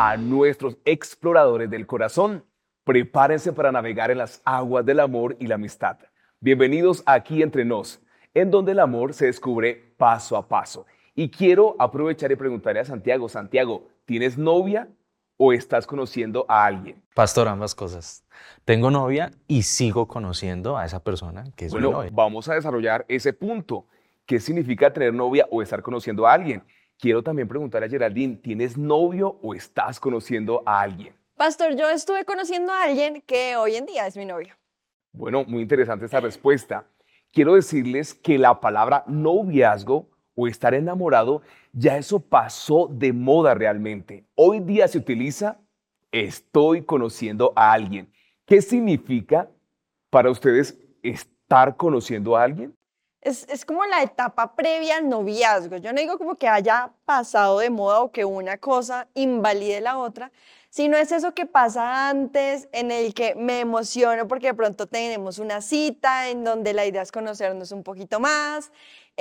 a nuestros exploradores del corazón. Prepárense para navegar en las aguas del amor y la amistad. Bienvenidos a Aquí Entre Nos, en donde el amor se descubre paso a paso. Y quiero aprovechar y preguntarle a Santiago. Santiago, ¿tienes novia o estás conociendo a alguien? Pastor, ambas cosas. Tengo novia y sigo conociendo a esa persona que es mi novia. Vamos a desarrollar ese punto. ¿Qué significa tener novia o estar conociendo a alguien? Quiero también preguntarle a Geraldine, ¿tienes novio o estás conociendo a alguien? Pastor, yo estuve conociendo a alguien que hoy en día es mi novio. Bueno, muy interesante esa respuesta. Quiero decirles que la palabra noviazgo o estar enamorado, ya eso pasó de moda realmente. Hoy día se utiliza estoy conociendo a alguien. ¿Qué significa para ustedes estar conociendo a alguien? Es como la etapa previa al noviazgo. Yo no digo como que haya pasado de moda o que una cosa invalide la otra, sino es eso que pasa antes, en el que me emociono porque de pronto tenemos una cita en donde la idea es conocernos un poquito más,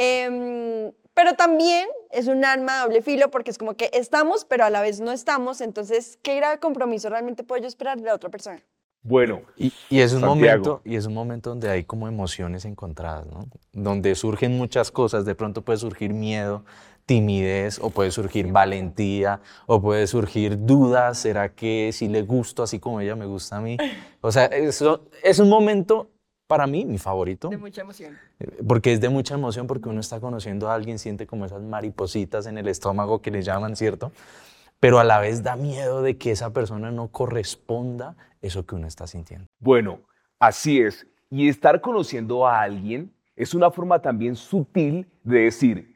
pero también es un arma de doble filo porque es como que estamos, pero a la vez no estamos, entonces, ¿qué grave compromiso realmente puedo yo esperar de la otra persona? Bueno, y es un Santiago. momento donde hay como emociones encontradas, ¿no? Donde surgen muchas cosas, de pronto puede surgir miedo, timidez, o puede surgir valentía, o puede surgir dudas, ¿será que si le gusto así como ella me gusta a mí? O sea, eso es un momento, para mí, mi favorito. De mucha emoción. Porque es de mucha emoción, porque uno está conociendo a alguien, siente como esas maripositas en el estómago que le llaman, ¿cierto? Pero a la vez da miedo de que esa persona no corresponda eso que uno está sintiendo. Bueno, así es. Y estar conociendo a alguien es una forma también sutil de decir,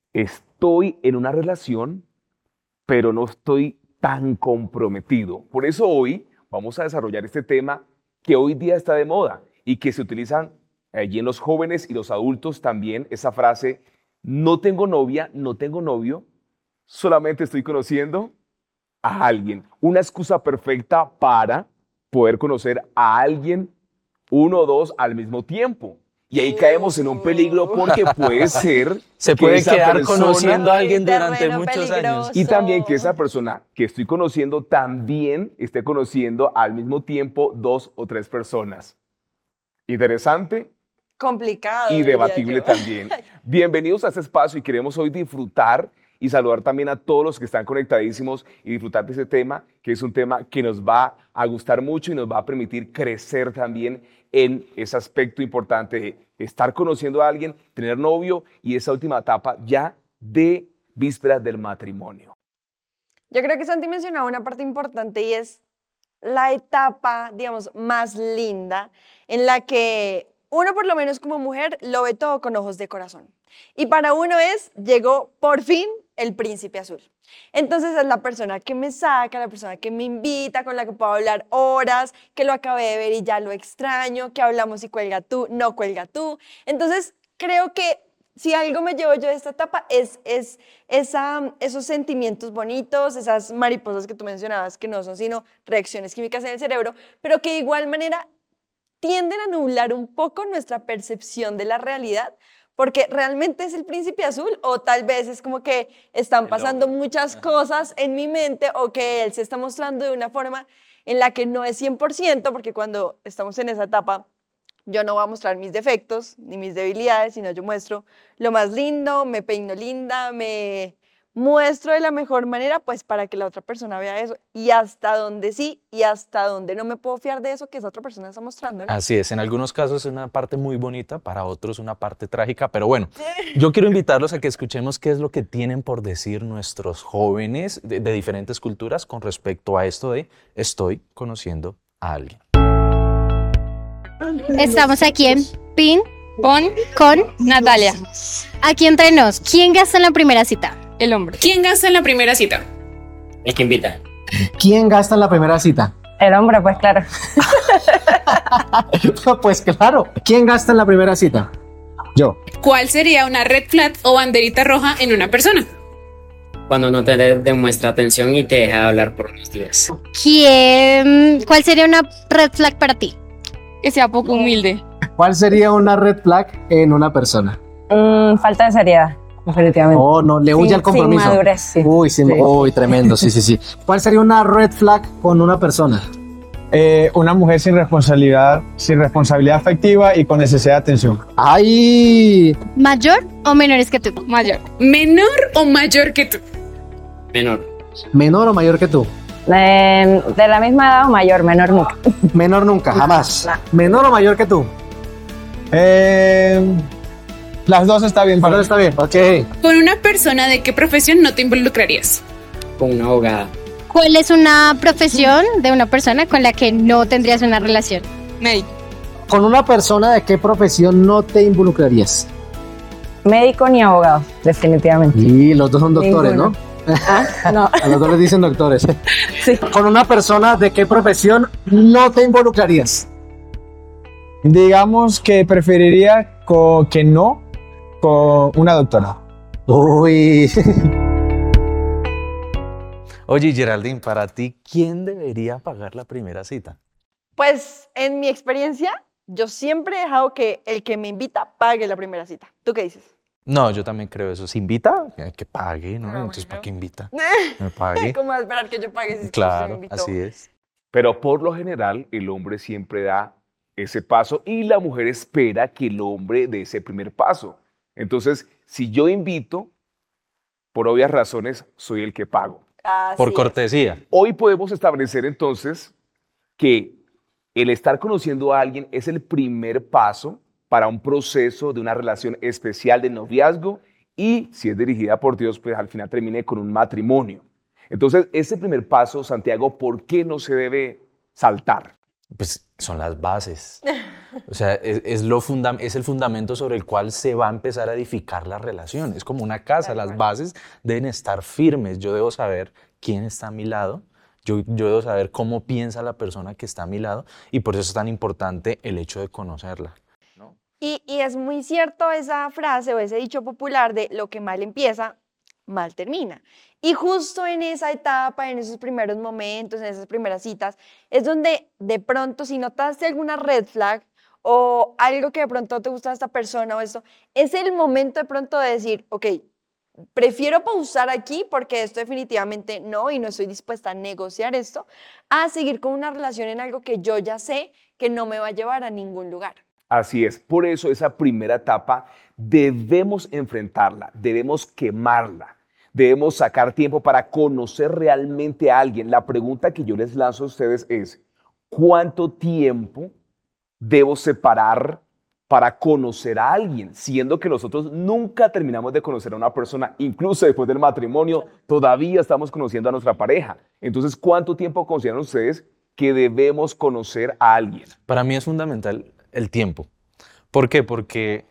estoy en una relación, pero no estoy tan comprometido. Por eso hoy vamos a desarrollar este tema que hoy día está de moda y que se utilizan allí en los jóvenes y los adultos también, esa frase, no tengo novia, no tengo novio, solamente estoy conociendo a alguien. Una excusa perfecta para poder conocer a alguien, uno o dos al mismo tiempo. Y ahí caemos en un peligro porque puede ser Se que puede esa quedar persona, conociendo a alguien durante Terreno muchos peligroso. años. y también que esa persona que estoy conociendo también esté conociendo al mismo tiempo dos o tres personas. Interesante Complicado. y diría debatible yo. también. Bienvenidos a este espacio y queremos hoy disfrutar y saludar también a todos los que están conectadísimos y disfrutar de ese tema, que es un tema que nos va a gustar mucho y nos va a permitir crecer también en ese aspecto importante de estar conociendo a alguien, tener novio y esa última etapa ya de vísperas del matrimonio. Yo creo que Santi mencionaba una parte importante y es la etapa, digamos, más linda en la que uno, por lo menos como mujer, lo ve todo con ojos de corazón. Y para uno llegó por fin el príncipe azul. Entonces es la persona que me saca, la persona que me invita, con la que puedo hablar horas, que lo acabé de ver y ya lo extraño, que hablamos y cuelga tú, no cuelga tú. Entonces creo que si algo me llevo yo de esta etapa es esos sentimientos bonitos, esas mariposas que tú mencionabas, que no son sino reacciones químicas en el cerebro, pero que de igual manera tienden a nublar un poco nuestra percepción de la realidad, porque realmente es el príncipe azul o tal vez es como que están pasando muchas cosas en mi mente o que él se está mostrando de una forma en la que no es 100%, porque cuando estamos en esa etapa yo no voy a mostrar mis defectos ni mis debilidades, sino yo muestro lo más lindo, me peino linda, me muestro de la mejor manera, pues para que la otra persona vea eso y hasta donde sí y hasta donde no me puedo fiar de eso que esa otra persona está mostrando, ¿no? Así es, en algunos casos es una parte muy bonita, para otros una parte trágica, pero bueno, yo quiero invitarlos a que escuchemos qué es lo que tienen por decir nuestros jóvenes de diferentes culturas con respecto a esto de estoy conociendo a alguien. Estamos aquí en Pin Pon con Natalia, Aquí Entre Nos. ¿Quién gasta en la primera cita? el hombre. ¿Quién gasta en la primera cita? El que invita. ¿Quién gasta en la primera cita? El hombre, pues claro. Pues claro. ¿Quién gasta en la primera cita? Yo. ¿Cuál sería una red flag o banderita roja en una persona? Cuando no te demuestra atención y te deja hablar por unos días. ¿Cuál sería una red flag para ti? Que sea poco humilde. ¿Cuál sería una red flag en una persona? Falta de seriedad. definitivamente. Oh, no, le huye Sin- al compromiso. sin madurez, sí. Uy, sí, Sí. uy, tremendo, sí. ¿Cuál sería una red flag con una persona? Una mujer sin responsabilidad afectiva y con necesidad de atención. ¡Ay! ¿Mayor o menores que tú? Mayor. ¿Menor o mayor que tú? Menor. ¿Menor o mayor que tú? De la misma edad o mayor, menor nunca. Menor nunca, jamás. ¿Menor o mayor que tú? Las dos está bien para Menor está bien, ok. ¿Con una persona de qué profesión no te involucrarías? Con una abogada. ¿Cuál es una profesión de una persona con la que no tendrías una relación? Médico. ¿Con una persona de qué profesión no te involucrarías? Médico ni abogado, definitivamente. Y los dos son doctores, Ninguno. ¿no? No. A los dos les dicen doctores. Sí. ¿Con una persona de qué profesión no te involucrarías? Digamos que preferiría que no con una doctora. Uy. Oye, Geraldine, para ti, ¿quién debería pagar la primera cita? Pues en mi experiencia, yo siempre he dejado que el que me invita pague la primera cita. ¿Tú qué dices? No, yo también creo eso. ¿Se invita? Que pague, ¿no? Ah, Entonces, bueno. ¿para qué invita? Me pague. ¿Cómo vas a esperar que yo pague si usted me Claro, invitó? así es. Pero por lo general, el hombre siempre da ese paso y la mujer espera que el hombre dé ese primer paso. Entonces, si yo invito, por obvias razones, soy el que pago. Así Por es. cortesía. Hoy podemos establecer entonces que el estar conociendo a alguien es el primer paso para un proceso de una relación especial de noviazgo y, si es dirigida por Dios, pues al final termine con un matrimonio. Entonces, ese primer paso, Santiago, ¿por qué no se debe saltar? Pues son las bases. O sea, es el fundamento sobre el cual se va a empezar a edificar la relación. Es como una casa, las bases deben estar firmes. Yo debo saber quién está a mi lado, yo debo saber cómo piensa la persona que está a mi lado y por eso es tan importante el hecho de conocerla. Y es muy cierto esa frase o ese dicho popular de lo que mal empieza, mal termina. Y justo en esa etapa, en esos primeros momentos, en esas primeras citas, es donde de pronto si notaste alguna red flag o algo que de pronto te gusta de esta persona o esto, es el momento de pronto de decir, ok, prefiero pausar aquí porque esto definitivamente no y no estoy dispuesta a negociar esto, a seguir con una relación en algo que yo ya sé que no me va a llevar a ningún lugar. Así es, por eso esa primera etapa debemos enfrentarla, debemos quemarla, debemos sacar tiempo para conocer realmente a alguien. La pregunta que yo les lanzo a ustedes es, ¿cuánto tiempo debo separar para conocer a alguien? Siendo que nosotros nunca terminamos de conocer a una persona, incluso después del matrimonio, todavía estamos conociendo a nuestra pareja. Entonces, ¿cuánto tiempo consideran ustedes que debemos conocer a alguien? Para mí es fundamental el tiempo. ¿Por qué? Porque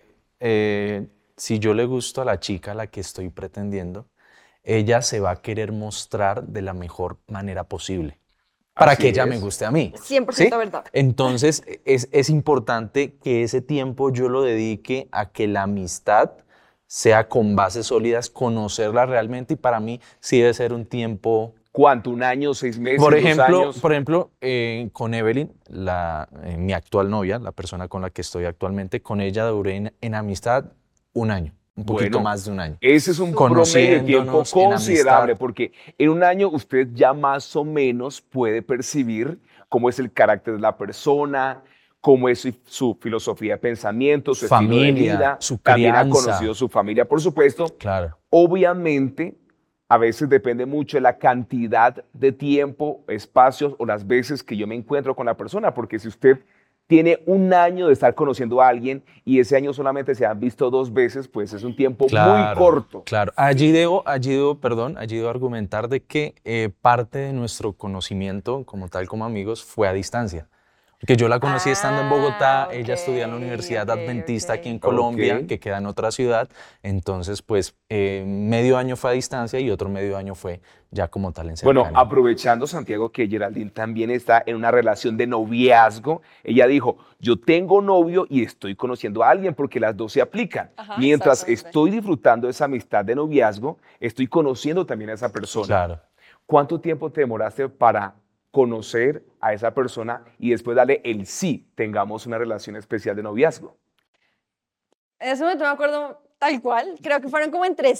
si yo le gusto a la chica a la que estoy pretendiendo, ella se va a querer mostrar de la mejor manera posible para Así que ella es. me guste a mí. 100% ¿Sí? verdad. Entonces, es importante que ese tiempo yo lo dedique a que la amistad sea con bases sólidas, conocerla realmente y para mí sí debe ser un tiempo. ¿Cuánto? ¿Un año, 6 meses, Por 2 ejemplo, años? con Evelyn, mi actual novia, la persona con la que estoy actualmente, con ella duré en amistad un año, un poquito Bueno, más de un año. Ese es un promedio de tiempo Conociéndonos en considerable amistad. porque en un año usted ya más o menos puede percibir cómo es el carácter de la persona, cómo es su filosofía de pensamiento, su estilo de Familia, vida. su También ha crianza. conocido su familia, por supuesto. Claro. Obviamente, a veces depende mucho de la cantidad de tiempo, espacios o las veces que yo me encuentro con la persona, porque si usted tiene un año de estar conociendo a alguien y ese año solamente se han visto 2 veces, pues es un tiempo muy corto. Claro, allí debo argumentar de que parte de nuestro conocimiento como tal, como amigos, fue a distancia. Que yo la conocí estando en Bogotá, ella estudia en la Universidad Adventista aquí en Colombia, Ok. que queda en otra ciudad. Entonces, pues, medio año fue a distancia y otro medio año fue ya como tal en Bueno, cercanía. aprovechando, Santiago, que Geraldine también está en una relación de noviazgo, ella dijo, yo tengo novio y estoy conociendo a alguien porque las dos se aplican. Ajá, Mientras exactamente. estoy disfrutando de esa amistad de noviazgo, estoy conociendo también a esa persona. Claro. ¿Cuánto tiempo te demoraste para conocer a esa persona y después darle el sí, tengamos una relación especial de noviazgo? En ese momento me acuerdo tal cual. Creo que fueron como entre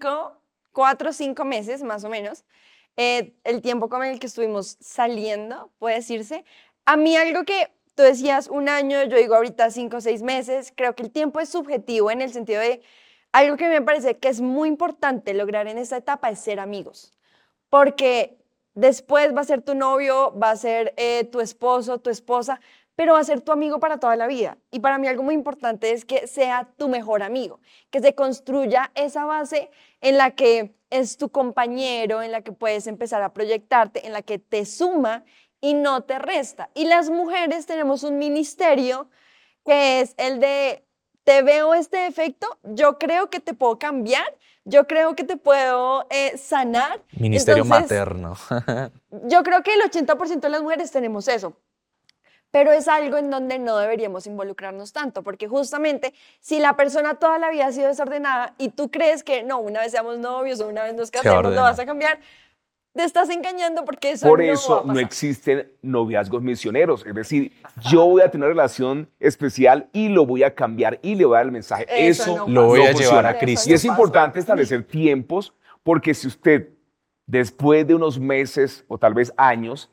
4 o 5 meses, más o menos, el tiempo con el que estuvimos saliendo, puede decirse. A mí algo que tú decías 1 año, yo digo ahorita 5 o 6 meses, creo que el tiempo es subjetivo en el sentido de algo que me parece que es muy importante lograr en esta etapa es ser amigos, porque después va a ser tu novio, va a ser tu esposo, tu esposa, pero va a ser tu amigo para toda la vida. Y para mí algo muy importante es que sea tu mejor amigo, que se construya esa base en la que es tu compañero, en la que puedes empezar a proyectarte, en la que te suma y no te resta. Y las mujeres tenemos un ministerio que es el de, te veo este defecto, yo creo que te puedo cambiar, yo creo que te puedo sanar. Ministerio Entonces, materno. yo creo que el 80% de las mujeres tenemos eso. Pero es algo en donde no deberíamos involucrarnos tanto, porque justamente si la persona toda la vida ha sido desordenada y tú crees que no, una vez seamos novios o una vez nos casemos, lo vas a cambiar, te estás engañando porque eso Por no va eso a pasar. no existen noviazgos misioneros. Es decir, yo voy a tener una relación especial y lo voy a cambiar y le voy a dar el mensaje. Eso Eso no Lo voy a funciona. llevar a Eso Cristo. Y es pasa. importante establecer tiempos, porque si usted, después de unos meses o tal vez años,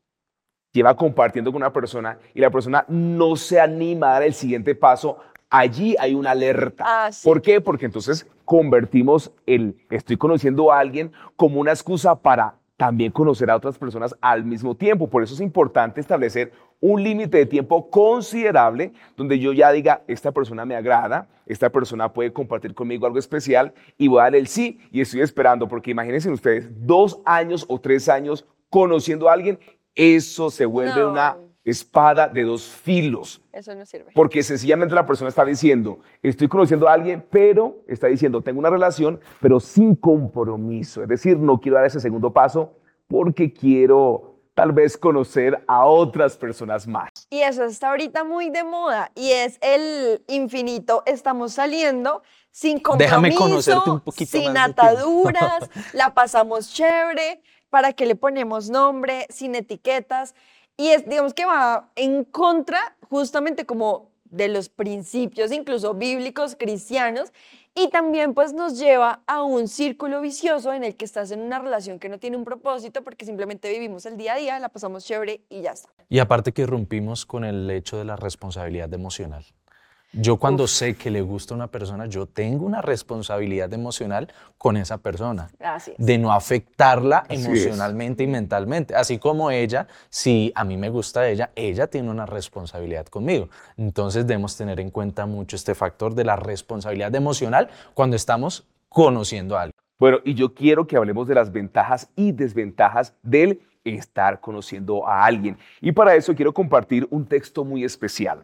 lleva compartiendo con una persona y la persona no se anima a dar el siguiente paso, allí hay una alerta. Ah, sí. ¿Por qué? Porque entonces convertimos el estoy conociendo a alguien como una excusa para también conocer a otras personas al mismo tiempo. Por eso es importante establecer un límite de tiempo considerable donde yo ya diga, esta persona me agrada, esta persona puede compartir conmigo algo especial y voy a dar el sí y estoy esperando, porque imagínense ustedes 2 años o 3 años conociendo a alguien, eso se vuelve No. una espada de 2 filos. Eso no sirve. Porque sencillamente la persona está diciendo, estoy conociendo a alguien, pero está diciendo, tengo una relación, pero sin compromiso. Es decir, no quiero dar ese segundo paso porque quiero tal vez conocer a otras personas más. Y eso está ahorita muy de moda y es el infinito, estamos saliendo sin compromiso, Déjame conocerte un poquito sin más de ti. ataduras, la pasamos chévere, ¿para qué le ponemos nombre? Sin etiquetas. Y es, digamos que va en contra justamente como de los principios incluso bíblicos cristianos y también pues nos lleva a un círculo vicioso en el que estás en una relación que no tiene un propósito porque simplemente vivimos el día a día, la pasamos chévere y ya está. Y aparte que irrumpimos con el hecho de la responsabilidad emocional. Yo cuando sé que le gusta a una persona, yo tengo una responsabilidad emocional con esa persona. Así es. De no afectarla Así emocionalmente y mentalmente. Así como ella, si a mí me gusta ella tiene una responsabilidad conmigo. Entonces debemos tener en cuenta mucho este factor de la responsabilidad emocional cuando estamos conociendo a alguien. Bueno, y yo quiero que hablemos de las ventajas y desventajas del estar conociendo a alguien. Y para eso quiero compartir un texto muy especial.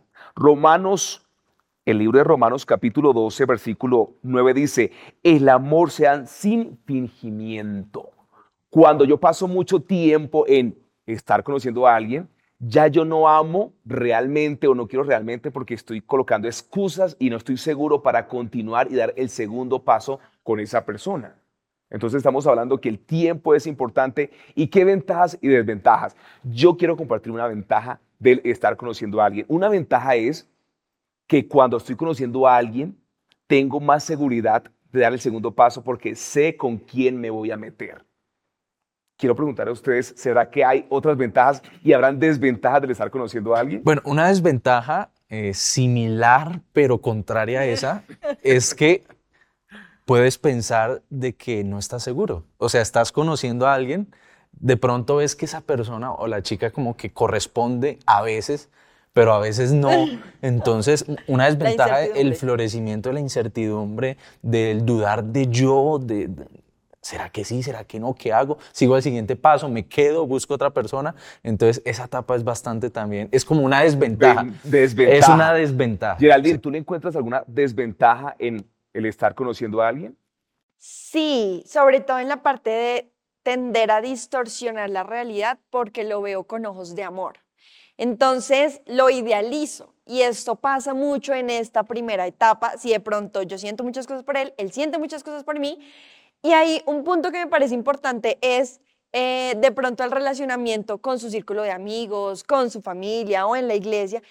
El libro de Romanos capítulo 12, versículo 9 dice, el amor sea sin fingimiento. Cuando yo paso mucho tiempo en estar conociendo a alguien, ya yo no amo realmente o no quiero realmente porque estoy colocando excusas y no estoy seguro para continuar y dar el segundo paso con esa persona. Entonces estamos hablando que el tiempo es importante y qué ventajas y desventajas. Yo quiero compartir una ventaja del estar conociendo a alguien. Una ventaja es que cuando estoy conociendo a alguien, tengo más seguridad de dar el segundo paso porque sé con quién me voy a meter. Quiero preguntar a ustedes, ¿será que hay otras ventajas y habrán desventajas del estar conociendo a alguien? Bueno, una desventaja similar pero contraria a esa es que puedes pensar de que no estás seguro. O sea, estás conociendo a alguien, de pronto ves que esa persona o la chica como que corresponde a veces, pero a veces no. Entonces, una desventaja es el florecimiento de la incertidumbre, del dudar de yo, ¿será que sí? ¿Será que no? ¿Qué hago? ¿Sigo al siguiente paso? ¿Me quedo? ¿Busco otra persona? Entonces, esa etapa es bastante también, es como una desventaja. Desventaja. Es una desventaja. Geraldine, ¿tú le encuentras alguna desventaja en el estar conociendo a alguien? Sí, sobre todo en la parte de tender a distorsionar la realidad porque lo veo con ojos de amor. Entonces lo idealizo y esto pasa mucho en esta primera etapa. Si de pronto yo siento muchas cosas por él siente muchas cosas por mí. Y ahí un punto que me parece importante es de pronto el relacionamiento con su círculo de amigos, con su familia o en la iglesia.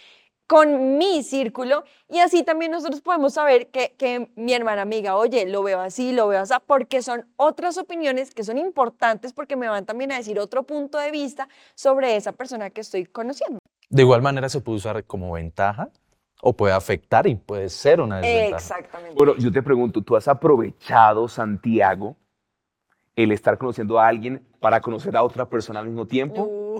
con mi círculo, y así también nosotros podemos saber que mi hermana amiga, oye, lo veo así, lo veo así, porque son otras opiniones que son importantes porque me van también a decir otro punto de vista sobre esa persona que estoy conociendo. De igual manera se puede usar como ventaja o puede afectar y puede ser una desventaja. Exactamente. Bueno, yo te pregunto, ¿tú has aprovechado, Santiago, el estar conociendo a alguien para conocer a otra persona al mismo tiempo?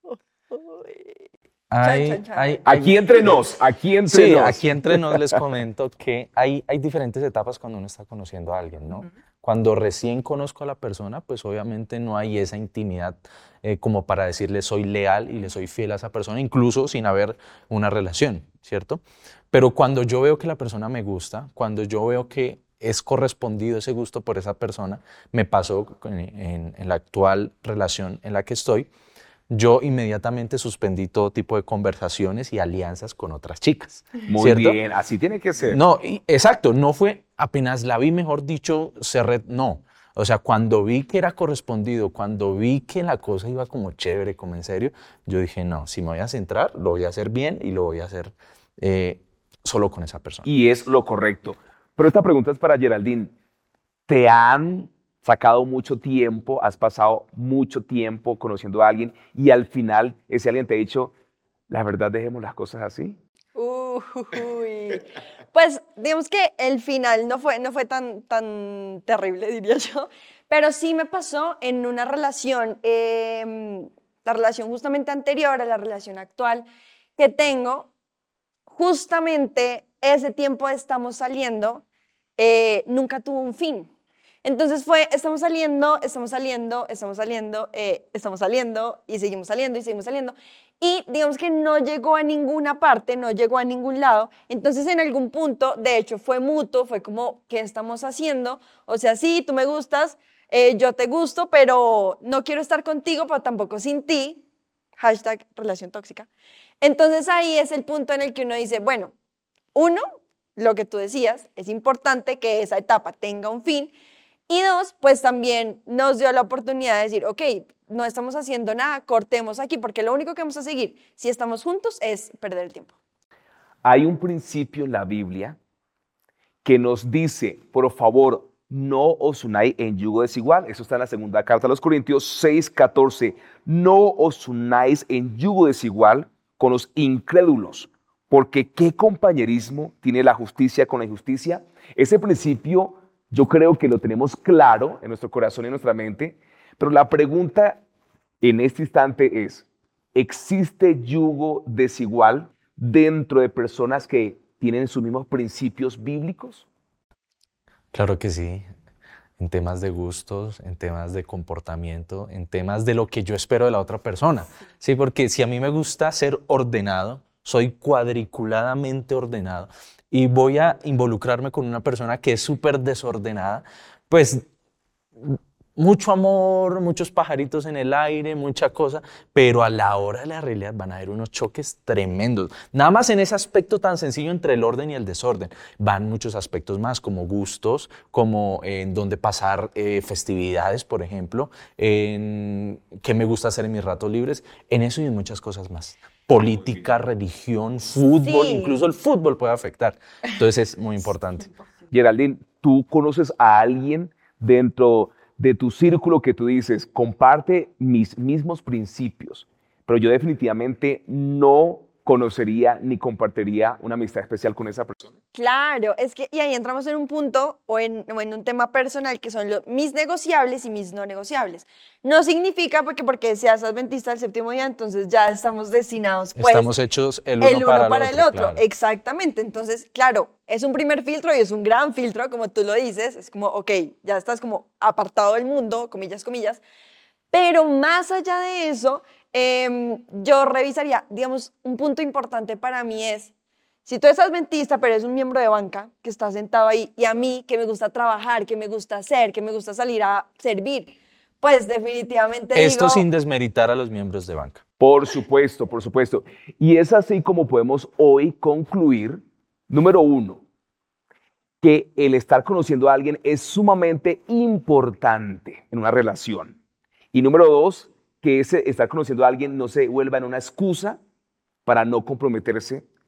Hay- Chan. hay- Aquí entre nos, Sí, aquí entre nos les comento que hay diferentes etapas cuando uno está conociendo a alguien, ¿no? Cuando recién conozco a la persona, pues obviamente no hay esa intimidad como para decirle soy leal y le soy fiel a esa persona, incluso sin haber una relación, ¿cierto? Pero cuando yo veo que la persona me gusta, cuando yo veo que es correspondido ese gusto por esa persona, me pasó en la actual relación en la que estoy, yo inmediatamente suspendí todo tipo de conversaciones y alianzas con otras chicas. Muy ¿cierto? bien, así tiene que ser. No, exacto, no fue apenas la vi, mejor dicho, cerré, no. O sea, cuando vi que era correspondido, cuando vi que la cosa iba como chévere, como en serio, yo dije, no, si me voy a centrar, lo voy a hacer bien y lo voy a hacer solo con esa persona. Y es lo correcto. Pero esta pregunta es para Geraldine. ¿Te han sacado mucho tiempo, has pasado mucho tiempo conociendo a alguien y al final ese alguien te ha dicho, la verdad, dejemos las cosas así? Uy. Pues digamos que el final no fue tan terrible, diría yo, pero sí me pasó en una relación, la relación justamente anterior a la relación actual que tengo, justamente ese tiempo de estamos saliendo, nunca tuvo un fin. Entonces estamos saliendo y seguimos saliendo. Y digamos que no llegó a ninguna parte, no llegó a ningún lado. Entonces en algún punto, de hecho fue mutuo, fue como, ¿qué estamos haciendo? O sea, sí, tú me gustas, yo te gusto, pero no quiero estar contigo, pero tampoco sin ti. Hashtag relación tóxica. Entonces ahí es el punto en el que uno dice, bueno, uno, lo que tú decías, es importante que esa etapa tenga un fin. Y dos, pues también nos dio la oportunidad de decir, ok, no estamos haciendo nada, cortemos aquí, porque lo único que vamos a seguir, si estamos juntos, es perder el tiempo. Hay un principio en la Biblia que nos dice, por favor, no os unáis en yugo desigual. Eso está en la segunda carta a los Corintios 6:14. No os unáis en yugo desigual con los incrédulos, porque ¿qué compañerismo tiene la justicia con la injusticia? Ese principio yo creo que lo tenemos claro en nuestro corazón y en nuestra mente, pero la pregunta en este instante es, ¿existe yugo desigual dentro de personas que tienen sus mismos principios bíblicos? Claro que sí, en temas de gustos, en temas de comportamiento, en temas de lo que yo espero de la otra persona. Sí, porque si a mí me gusta ser ordenado, soy cuadriculadamente ordenado y voy a involucrarme con una persona que es súper desordenada, pues mucho amor, muchos pajaritos en el aire, mucha cosa, pero a la hora de la realidad van a haber unos choques tremendos. Nada más en ese aspecto tan sencillo entre el orden y el desorden. Van muchos aspectos más, como gustos, como en dónde pasar festividades, por ejemplo, en qué me gusta hacer en mis ratos libres, en eso y en muchas cosas más. Política, religión, fútbol, Sí. incluso el fútbol puede afectar. Entonces es muy importante. Geraldine, ¿tú conoces a alguien dentro de tu círculo que tú dices, comparte mis mismos principios, pero yo definitivamente no conocería ni compartiría una amistad especial con esa persona? Claro, es que, y ahí entramos en un punto o en un tema personal que son mis negociables y mis no negociables. No significa porque seas adventista del séptimo día, entonces ya estamos destinados, pues, Estamos hechos el uno para el otro. Claro. Exactamente. Entonces, claro, es un primer filtro y es un gran filtro, como tú lo dices, es como, ok, ya estás como apartado del mundo, comillas, comillas, pero más allá de eso, yo revisaría, digamos, un punto importante para mí es, si tú eres adventista, pero eres un miembro de banca que está sentado ahí, y a mí, que me gusta trabajar, que me gusta hacer, que me gusta salir a servir, pues definitivamente Esto digo, sin desmeritar a los miembros de banca. Por supuesto, por supuesto. Y es así como podemos hoy concluir, número uno, que el estar conociendo a alguien es sumamente importante en una relación. Y número dos, que ese estar conociendo a alguien no se vuelva en una excusa para no comprometerse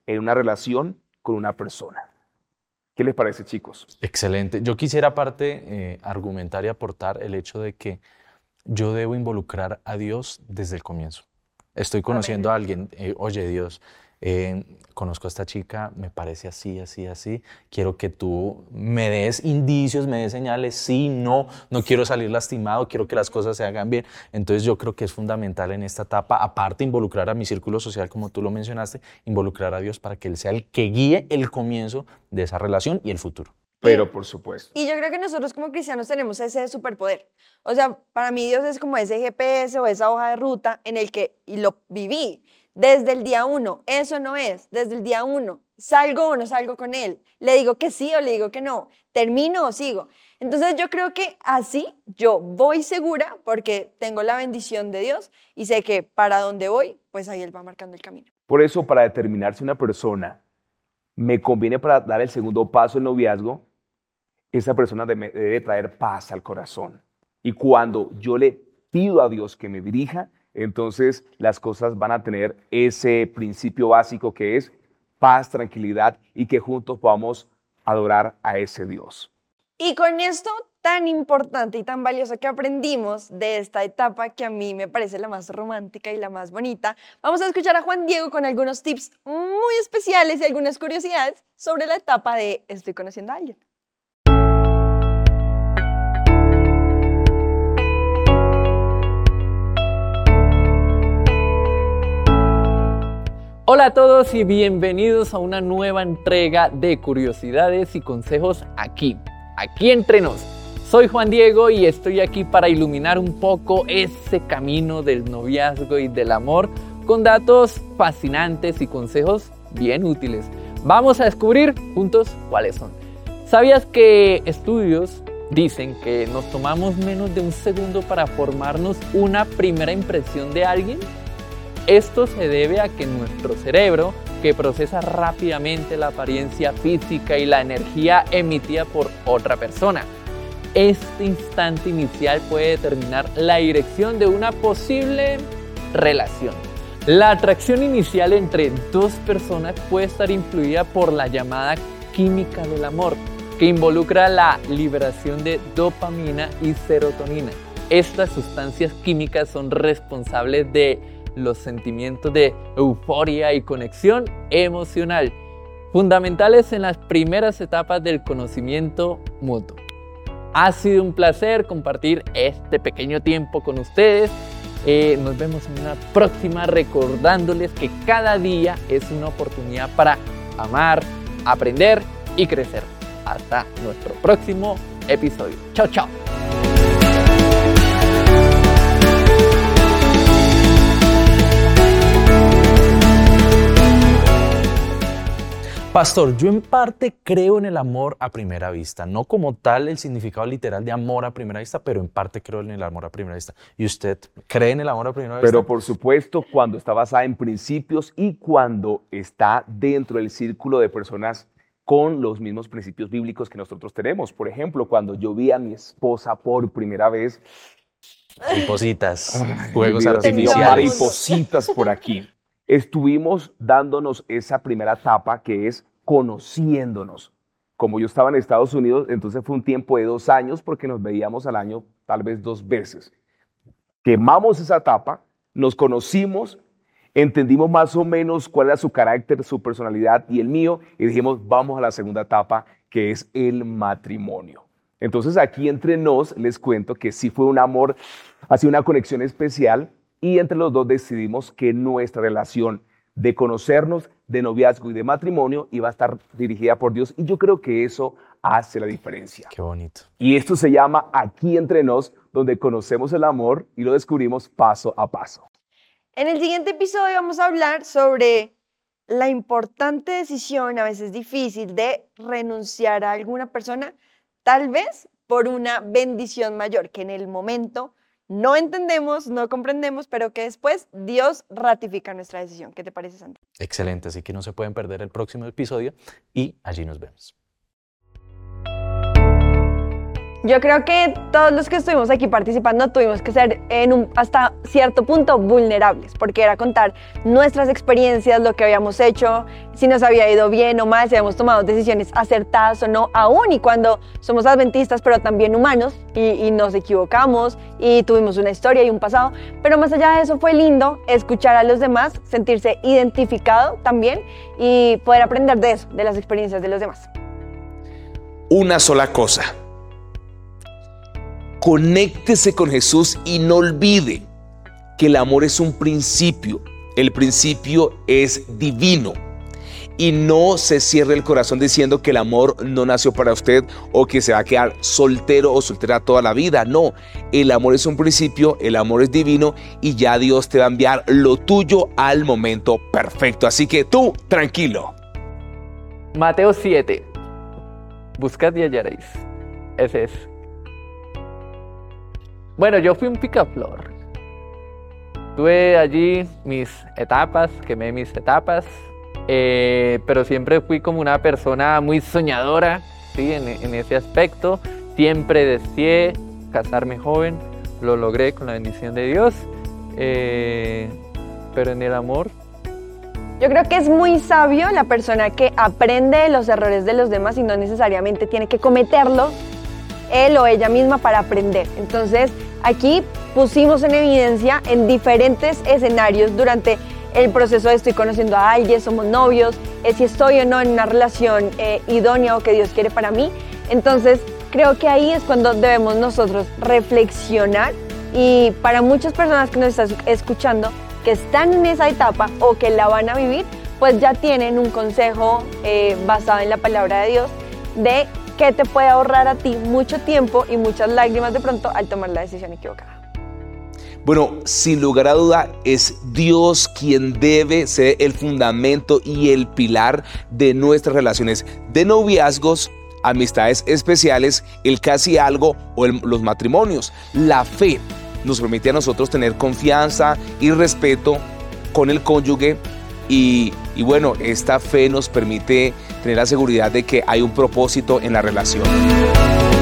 en una relación con una persona. ¿Qué les parece, chicos? Excelente. Yo quisiera aparte argumentar y aportar el hecho de que yo debo involucrar a Dios desde el comienzo. Estoy conociendo a alguien, oye Dios, conozco a esta chica, me parece así, así, así, quiero que tú me des indicios, me des señales, sí, no quiero salir lastimado, quiero que las cosas se hagan bien. Entonces yo creo que es fundamental en esta etapa, aparte involucrar a mi círculo social, como tú lo mencionaste, involucrar a Dios para que Él sea el que guíe el comienzo de esa relación y el futuro. Pero por supuesto. Y yo creo que nosotros como cristianos tenemos ese superpoder. O sea, para mí Dios es como ese GPS o esa hoja de ruta en el que, y lo viví desde el día 1, eso no es, desde el día 1, salgo o no salgo con Él, le digo que sí o le digo que no, termino o sigo. Entonces yo creo que así yo voy segura porque tengo la bendición de Dios y sé que para donde voy, pues ahí Él va marcando el camino. Por eso, para determinar si una persona me conviene para dar el segundo paso en noviazgo, esa persona debe traer paz al corazón. Y cuando yo le pido a Dios que me dirija, entonces las cosas van a tener ese principio básico que es paz, tranquilidad y que juntos podamos adorar a ese Dios. Y con esto tan importante y tan valioso que aprendimos de esta etapa que a mí me parece la más romántica y la más bonita, vamos a escuchar a Juan Diego con algunos tips muy especiales y algunas curiosidades sobre la etapa de estoy conociendo a alguien. Hola a todos y bienvenidos a una nueva entrega de curiosidades y consejos aquí entre nos. Soy Juan Diego y estoy aquí para iluminar un poco ese camino del noviazgo y del amor con datos fascinantes y consejos bien útiles. Vamos a descubrir juntos cuáles son. ¿Sabías que estudios dicen que nos tomamos menos de un segundo para formarnos una primera impresión de alguien? Esto se debe a que nuestro cerebro, que procesa rápidamente la apariencia física y la energía emitida por otra persona, este instante inicial puede determinar la dirección de una posible relación. La atracción inicial entre dos personas puede estar influida por la llamada química del amor, que involucra la liberación de dopamina y serotonina. Estas sustancias químicas son responsables de los sentimientos de euforia y conexión emocional, fundamentales en las primeras etapas del conocimiento mutuo. Ha sido un placer compartir este pequeño tiempo con ustedes. Nos vemos en una próxima, recordándoles que cada día es una oportunidad para amar, aprender y crecer. Hasta nuestro próximo episodio. Chao, chao. Pastor, yo en parte creo en el amor a primera vista, no como tal el significado literal de amor a primera vista, pero en parte creo en el amor a primera vista. ¿Y usted cree en el amor a primera vista? Pero por supuesto, cuando está basada en principios y cuando está dentro del círculo de personas con los mismos principios bíblicos que nosotros tenemos. Por ejemplo, cuando yo vi a mi esposa por primera vez, maripositas, fuegos Dios mío, artificiales. maripositas por aquí. Estuvimos dándonos esa primera etapa que es conociéndonos. Como yo estaba en Estados Unidos, entonces fue un tiempo de 2 años porque nos veíamos al año tal vez 2 veces. Quemamos esa etapa, nos conocimos, entendimos más o menos cuál era su carácter, su personalidad y el mío, y dijimos, vamos a la segunda etapa, que es el matrimonio. Entonces aquí entre nos les cuento que sí fue un amor, ha sido una conexión especial, y entre los dos decidimos que nuestra relación de conocernos, de noviazgo y de matrimonio iba a estar dirigida por Dios, y yo creo que eso hace la diferencia. Qué bonito. Y esto se llama Aquí entre nos, donde conocemos el amor y lo descubrimos paso a paso. En el siguiente episodio vamos a hablar sobre la importante decisión, a veces difícil, de renunciar a alguna persona, tal vez por una bendición mayor, que en el momento no entendemos, no comprendemos, pero que después Dios ratifica nuestra decisión. ¿Qué te parece, Santi? Excelente, así que no se pueden perder el próximo episodio y allí nos vemos. Yo creo que todos los que estuvimos aquí participando tuvimos que ser hasta cierto punto vulnerables, porque era contar nuestras experiencias, lo que habíamos hecho, si nos había ido bien o mal, si habíamos tomado decisiones acertadas o no, aún y cuando somos adventistas, pero también humanos, y nos equivocamos y tuvimos una historia y un pasado. Pero más allá de eso fue lindo escuchar a los demás, sentirse identificado también y poder aprender de eso, de las experiencias de los demás. Una sola cosa. Conéctese con Jesús y no olvide que el amor es un principio. El principio es divino. Y no se cierre el corazón diciendo que el amor no nació para usted o que se va a quedar soltero o soltera toda la vida. No, el amor es un principio, el amor es divino y ya Dios te va a enviar lo tuyo al momento perfecto. Así que tú, tranquilo. Mateo 7. Buscad y hallaréis. Ese es. Bueno, yo fui un picaflor. Tuve allí mis etapas, quemé mis etapas, pero siempre fui como una persona muy soñadora, ¿sí? En ese aspecto. Siempre deseé casarme joven, lo logré con la bendición de Dios, pero en el amor. Yo creo que es muy sabio la persona que aprende de los errores de los demás y no necesariamente tiene que cometerlos él o ella misma para aprender. Entonces, aquí pusimos en evidencia en diferentes escenarios durante el proceso de estoy conociendo a alguien, somos novios, si estoy o no en una relación idónea o que Dios quiere para mí. Entonces, creo que ahí es cuando debemos nosotros reflexionar, y para muchas personas que nos están escuchando, que están en esa etapa o que la van a vivir, pues ya tienen un consejo basado en la palabra de Dios de que te puede ahorrar a ti mucho tiempo y muchas lágrimas de pronto al tomar la decisión equivocada. Bueno, sin lugar a duda es Dios quien debe ser el fundamento y el pilar de nuestras relaciones de noviazgos, amistades especiales, el casi algo o los matrimonios. La fe nos permite a nosotros tener confianza y respeto con el cónyuge y bueno, esta fe nos permite tener la seguridad de que hay un propósito en la relación.